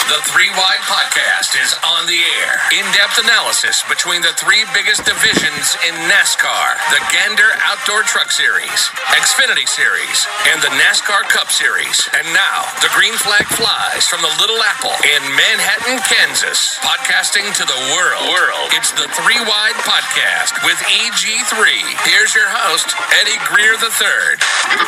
The 3 Wide Podcast is on the air. In-depth analysis between the 3 biggest divisions in NASCAR. The Gander Outdoor Truck Series, Xfinity Series, and the NASCAR Cup Series. And now, the green flag flies from the Little Apple in Manhattan, Kansas. Podcasting to the world. It's the 3 Wide Podcast with EG3. Here's your host, Eddie Greer III.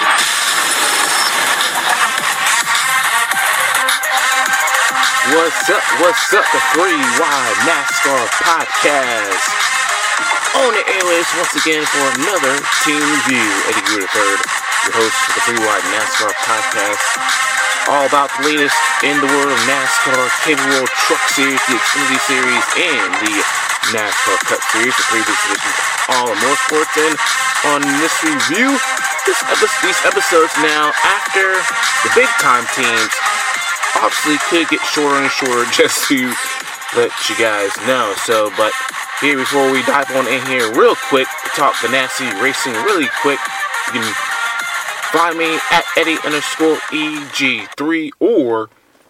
What's up, the 3 Wide NASCAR Podcast. On the airways once again for another team review. Eddie Greer III, your host for the 3 Wide NASCAR Podcast. All about the latest in the world of NASCAR, Cable World Truck Series, the Xfinity Series, and the NASCAR Cup Series, the 3 big divisions, all and more sports. And on this review, these episodes now, after the big time teams obviously could get shorter and shorter, just to let you guys know. So, but here, before we dive on in here real quick to talk Ganassi Racing really quick, you can find me at Eddie_EG3, or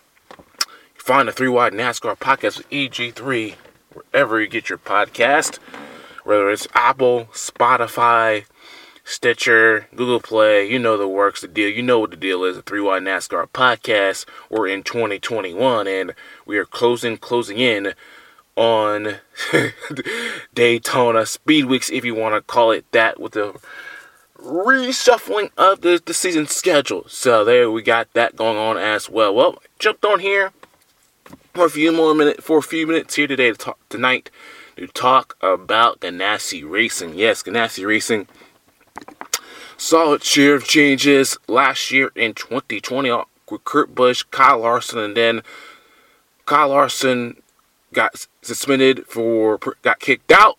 find the 3 Wide NASCAR Podcast with EG3 wherever you get your podcast, whether it's Apple, Spotify, Stitcher, Google Play. You know the works, the deal. You know what the deal is. The 3 Wide NASCAR Podcast. We're in 2021, and we are closing in on Daytona Speed Weeks, if you want to call it that, with the reshuffling of the season schedule. So there we got that going on as well. Well, jumped on here for a few minutes here today to talk about Ganassi Racing. Yes, Ganassi Racing. Solid share of changes last year in 2020 with Kurt Busch, Kyle Larson, and then Kyle Larson got suspended got kicked out.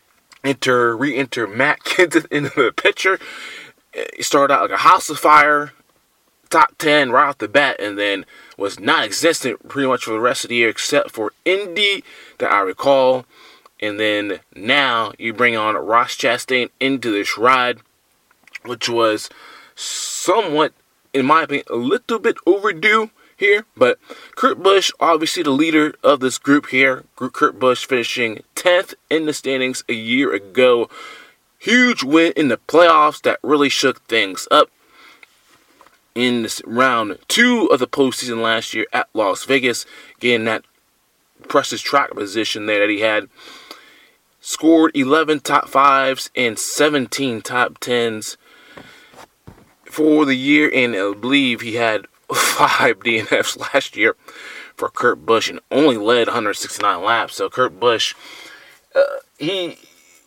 Re-enter Matt Kenseth into the picture. He started out like a house of fire, top 10 right off the bat, and then was non-existent pretty much for the rest of the year except for Indy that I recall. And then now you bring on Ross Chastain into this ride, which was somewhat, in my opinion, a little bit overdue here. But Kurt Busch, obviously the leader of this group here. Kurt Busch finishing 10th in the standings a year ago. Huge win in the playoffs that really shook things up in this round 2 of the postseason last year at Las Vegas. Getting that precious track position there that he had. Scored 11 top 5s and 17 top 10s for the year, and I believe he had 5 DNFs last year for Kurt Busch and only led 169 laps. So Kurt Busch, he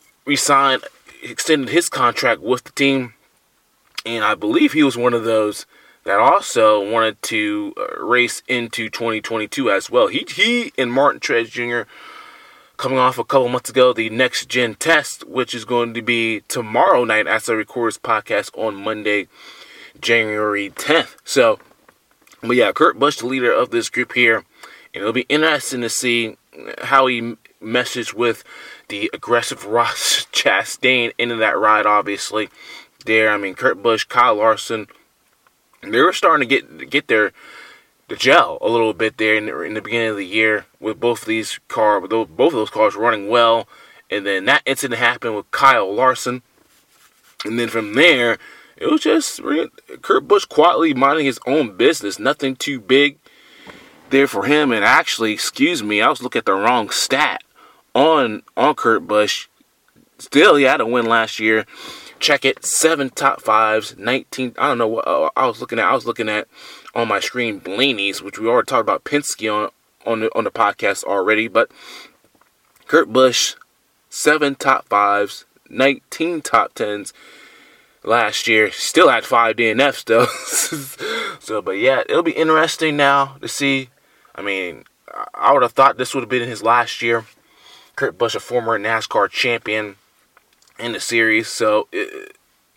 extended his contract with the team, and I believe he was one of those that also wanted to race into 2022 as well. He and Martin Truex Jr. coming off a couple months ago, the Next Gen Test, which is going to be tomorrow night as I record this podcast on Monday, January 10th. So, but yeah, Kurt Busch, the leader of this group here, and it'll be interesting to see how he meshes with the aggressive Ross Chastain into that ride, obviously. There, I mean, Kurt Busch, Kyle Larson, they were starting to get the gel a little bit there in the beginning of the year with both of those cars running well. And then that incident happened with Kyle Larson. And then from there, it was just Kurt Busch quietly minding his own business. Nothing too big there for him. And actually, I was looking at the wrong stat on Kurt Busch. Still, he had a win last year. Check it, 7 top 5s, 19. I don't know what I was looking at. I was looking at on my screen Blaney's, which we already talked about Penske on the podcast already. But Kurt Busch, 7 top 5s, 19 top 10s last year. Still had 5 DNFs though. So, but yeah, it'll be interesting now to see. I mean, I would have thought this would have been his last year. Kurt Busch, a former NASCAR champion in the series, so it'd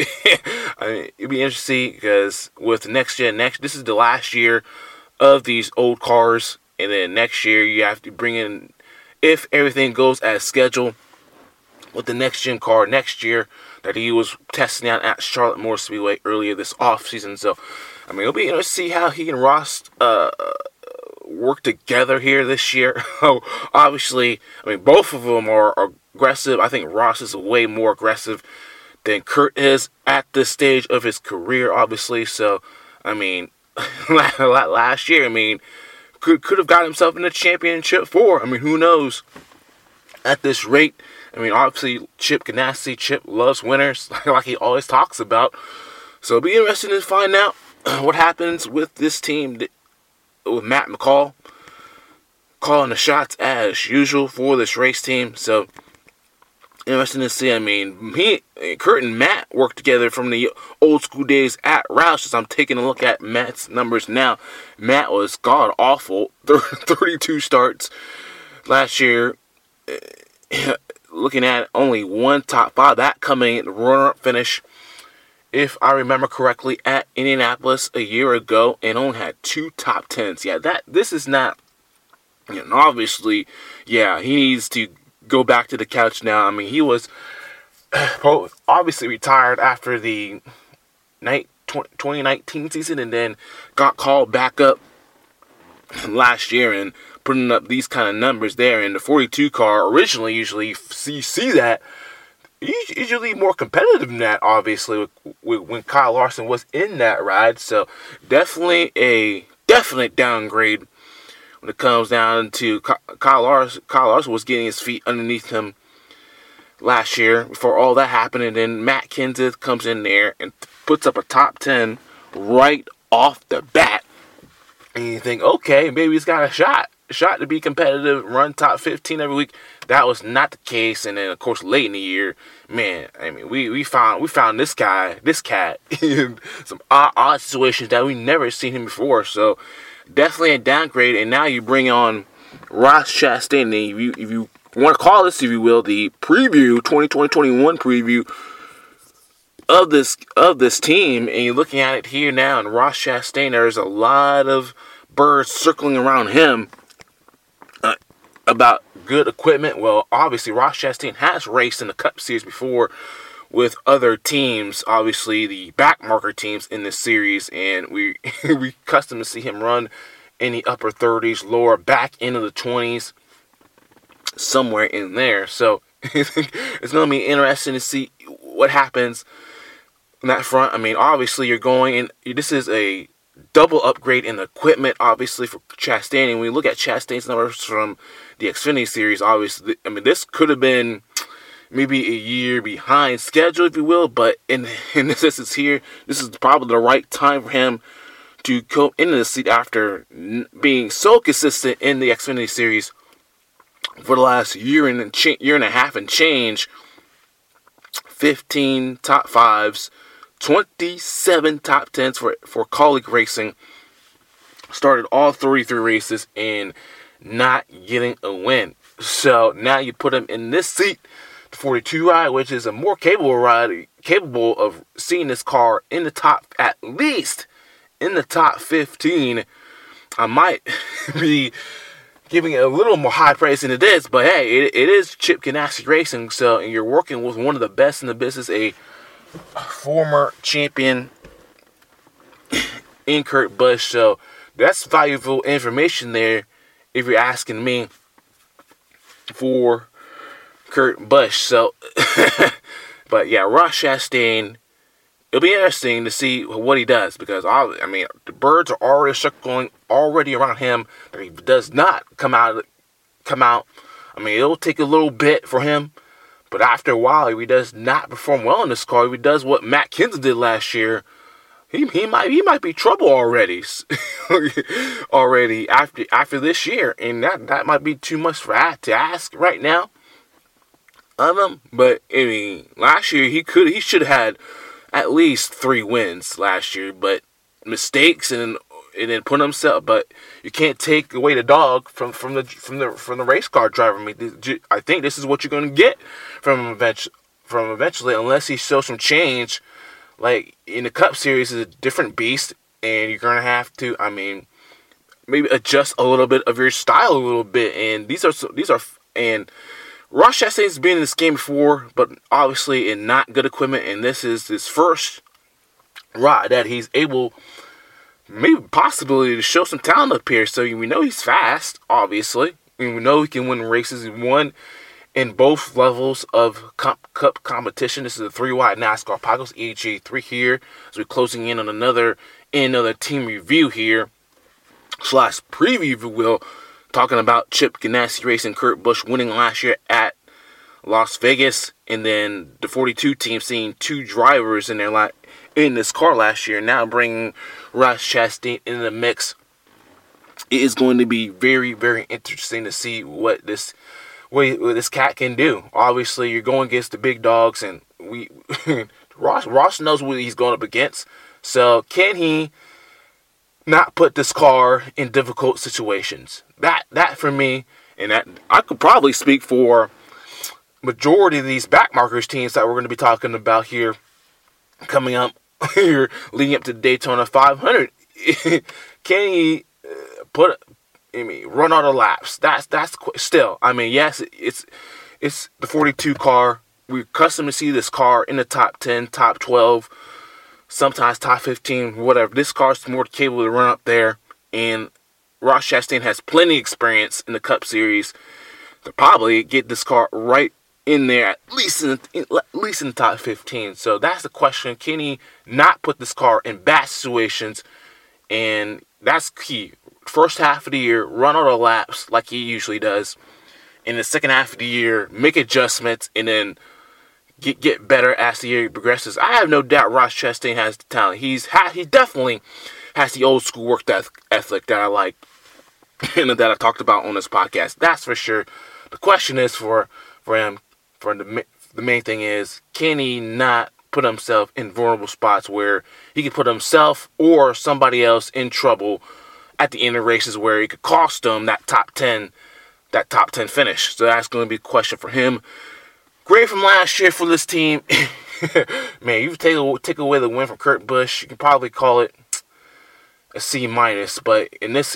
be interesting because with next this is the last year of these old cars, and then next year you have to bring in, if everything goes as scheduled, with the next gen car next year that he was testing out at Charlotte Motor Speedway earlier this offseason. So, I mean, it'll be interesting to see how he and Ross work together here this year. Obviously, I mean, both of them are aggressive. I think Ross is way more aggressive than Kurt is at this stage of his career, obviously. So, I mean, last year, I mean, could have got himself in the championship 4. I mean, who knows? At this rate, I mean, obviously, Chip Ganassi, Chip loves winners, like he always talks about. So it'll be interesting to find out what happens with this team, with Matt McCall calling the shots as usual for this race team. So interesting to see. I mean, Kurt and Matt worked together from the old school days at Roush. As I'm taking a look at Matt's numbers now, Matt was god awful. 32 starts last year. Looking at only one top 5, that coming in the runner-up finish, if I remember correctly, at Indianapolis a year ago, and only had 2 top 10s. Yeah, this is not, obviously, yeah, he needs to go back to the couch now. I mean, he was obviously retired after the 2019 season, and then got called back up last year and putting up these kind of numbers there. In the 42 car, originally, usually you see that usually more competitive than that, obviously, when Kyle Larson was in that ride. So definitely a definite downgrade when it comes down to Kyle Larson. Kyle Larson was getting his feet underneath him last year before all that happened, and then Matt Kenseth comes in there and puts up a top 10 right off the bat. And you think, okay, maybe he's got a shot to be competitive, run top 15 every week. That was not the case. And then, of course, late in the year, man, I mean, we found this cat in some odd situations that we never seen him before. So definitely a downgrade. And now you bring on Ross Chastain. If you want to call this, if you will, the preview, 2020-21 preview of this team, and you're looking at it here now, and Ross Chastain, there's a lot of birds circling around him about good equipment. Well, obviously, Ross Chastain has raced in the Cup Series before with other teams, obviously the backmarker teams in this series, and we accustomed to see him run in the upper 30s, lower back into the 20s, somewhere in there. So it's going to be interesting to see what happens on that front. I mean, obviously, you're going in. This is a double upgrade in equipment, obviously, for Chastain. And when we look at Chastain's numbers from the Xfinity Series, obviously, I mean, this could have been maybe a year behind schedule, if you will. But in this instance here, this is probably the right time for him to come into the seat after being so consistent in the Xfinity Series for the last year and a half and change. 15 top 5s, 27 top 10s for Kaulig Racing. Started all 33 races and not getting a win. So now you put him in this seat, the 42 ride, which is a more capable of seeing this car in the top, at least in the top 15. I might be giving it a little more high praise than it is, but hey, it is Chip Ganassi Racing, so and you're working with one of the best in the business, a former champion in Kurt Busch. So that's valuable information there, if you're asking me, for Kurt Busch. So, but yeah, Ross Chastain, it'll be interesting to see what he does, because I mean, the birds are already circling around him that he does not come out. I mean, it'll take a little bit for him, but after a while, if he does not perform well in this car, if he does what Matt Kenseth did last year, he might be trouble already after this year, and that might be too much to ask right now of him. But I mean, last year he should have had at least 3 wins last year, but mistakes and then put himself. But you can't take away the dog from the race car driver. I mean, I think this is what you're going to get from him eventually, unless he shows some change. Like in the Cup Series, is a different beast, and you're going to have to, I mean, maybe adjust a little bit of your style a little bit. And these are and Ross Chastain's been in this game before, but obviously in not good equipment, and this is his first ride that he's able maybe possibility to show some talent up here. So we know he's fast, obviously. And we know he can win races. He won in both levels of cup competition. This is a 3-wide NASCAR podcast, EG3 here. So we're closing in on another team review here, / preview, if you will, talking about Chip Ganassi Racing, Kurt Busch winning last year at Las Vegas, and then the 42 team seeing 2 drivers in this car last year, now bringing Ross Chastain into the mix. It is going to be very, very interesting to see what this cat can do. Obviously, you're going against the big dogs, and Ross knows what he's going up against. So, can he not put this car in difficult situations? That for me, and that I could probably speak for majority of these backmarkers teams that we're going to be talking about here coming up here leading up to the Daytona 500. Can he run out of laps? That's still. I mean, yes, it's the 42 car. We're accustomed to see this car in the top 10, top 12, sometimes top 15, whatever. This car's more capable to run up there, and Ross Chastain has plenty of experience in the Cup Series to probably get this car right in there, at least in the top 15. So that's the question. Can he not put this car in bad situations? And that's key. First half of the year, run out of laps like he usually does. In the second half of the year, make adjustments and then get better as the year progresses. I have no doubt Ross Chastain has the talent. He definitely has the old school work ethic that I like and that I talked about on this podcast. That's for sure. The question is for him. The main thing is, can he not put himself in vulnerable spots where he could put himself or somebody else in trouble at the end of races where he could cost them that top 10 finish? So that's going to be a question for him. Great from last year for this team. Man, you take away the win from Kurt Busch, you can probably call it a C-. But in this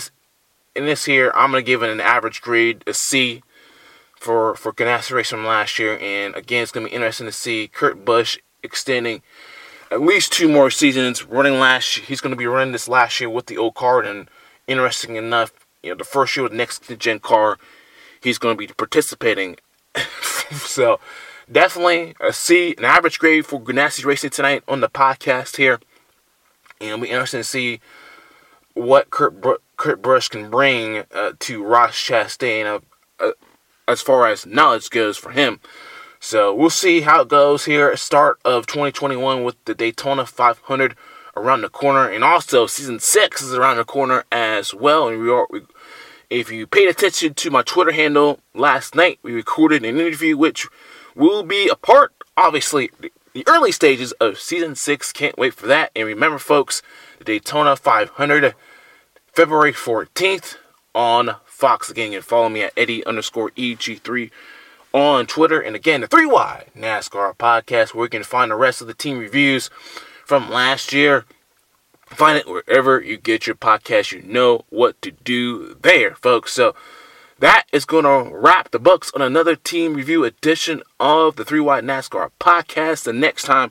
here, I'm going to give it an average grade, a C. For Ganassi Racing from last year. And again, it's going to be interesting to see Kurt Busch extending at least 2 more seasons. He's going to be running this last year with the old car. And interesting enough, the first year with the next gen car, he's going to be participating. So definitely a C, an average grade for Ganassi Racing tonight on the podcast here. And it'll be interesting to see what Kurt Busch can bring to Ross Chastain as far as knowledge goes for him. So we'll see how it goes here. Start of 2021 with the Daytona 500 around the corner. And also season 6 is around the corner as well. And if you paid attention to my Twitter handle last night, we recorded an interview which will be a part, obviously, the early stages of season 6. Can't wait for that. And remember, folks, the Daytona 500, February 14th on Fox. Again, you can follow me at Eddie_EG3 on Twitter. And again, the 3-wide NASCAR podcast, where you can find the rest of the team reviews from last year. Find it wherever you get your podcast. You know what to do there, folks. So that is going to wrap the books on another team review edition of the 3-wide NASCAR podcast. The next time,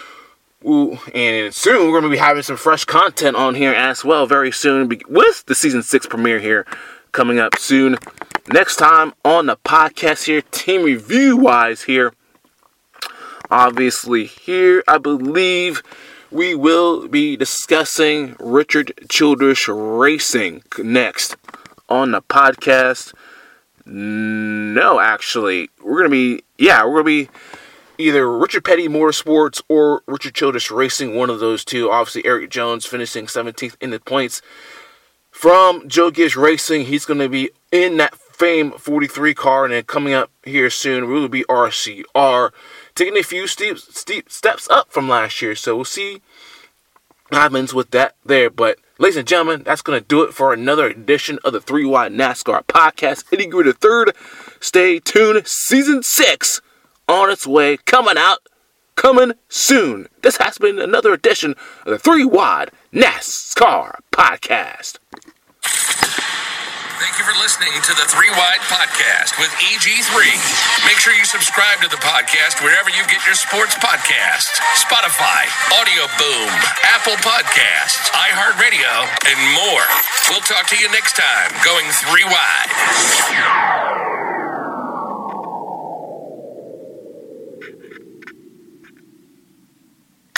and soon we're going to be having some fresh content on here as well, very soon, with the season 6 premiere here coming up soon. Next time on the podcast here, team review wise here, obviously here, I believe we will be discussing Richard Childress Racing next on the podcast. No, actually, we're going to be either Richard Petty Motorsports or Richard Childress Racing, one of those two. Obviously, Eric Jones finishing 17th in the points from Joe Gibbs Racing. He's going to be in that famed 43 car, and then coming up here soon will be RCR, taking a few steep steps up from last year. So we'll see what happens with that there. But ladies and gentlemen, that's going to do it for another edition of the 3-wide NASCAR podcast. Eddie Greer the third. Stay tuned. Season 6 on its way, coming soon. This has been another edition of the 3-wide NASCAR podcast. Thank you for for listening to the 3 Wide Podcast with EG3. Make sure you subscribe to the podcast wherever you get your sports podcasts. Spotify, Audio Boom, Apple Podcasts, iHeartRadio, and more. We'll talk to you next time, going 3 Wide.